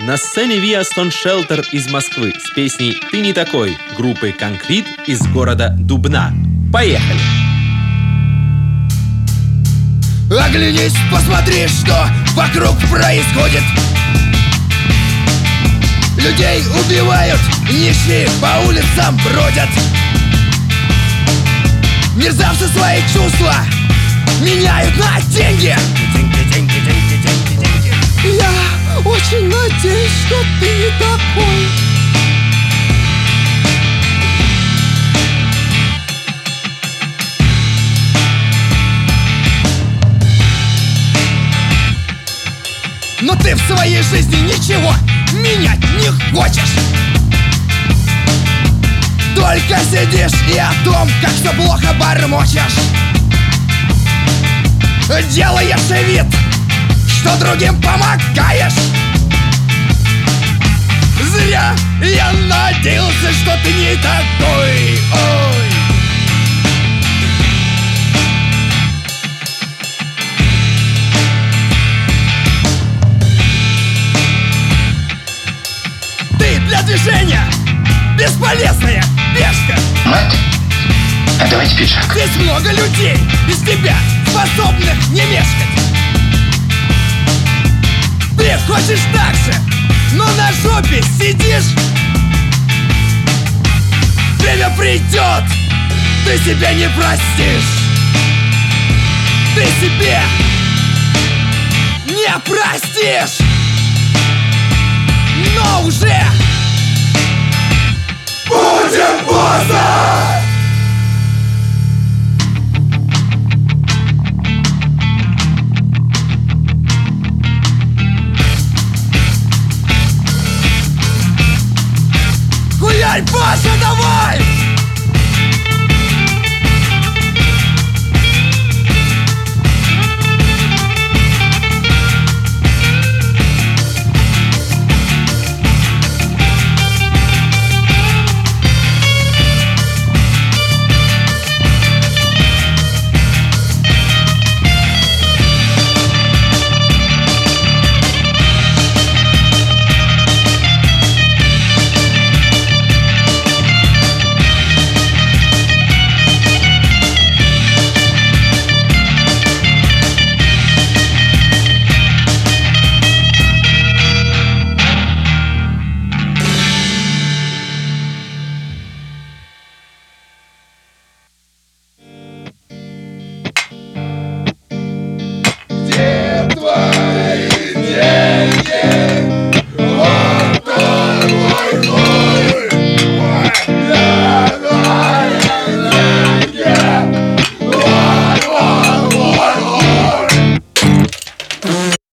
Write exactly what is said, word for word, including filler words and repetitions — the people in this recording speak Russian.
На сцене Via Stone Shelter из Москвы с песней «Ты не такой» группы «Конкрит» из города Дубна. Поехали! Оглянись, посмотри, что вокруг происходит. Людей убивают, нищие по улицам бродят. Мерзавцы свои чувства меняют на деньги. Деньги, деньги, деньги, деньги, деньги. Я очень надеюсь, что ты не такой. Но ты в своей жизни ничего менять не хочешь. Только сидишь и о том, как все плохо бормочешь. Делаешь вид, что другим помогаешь. Зря я надеялся, что ты не такой. Ой. Ты для движения бесполезная пешка. Мэтт, отдавайте пиджак. Здесь много людей без тебя, способных не мешкать. Ты хочешь так же, но на жопе сидишь. Время придет, ты себя не простишь. Ты себе не простишь. Но уже будет поздно.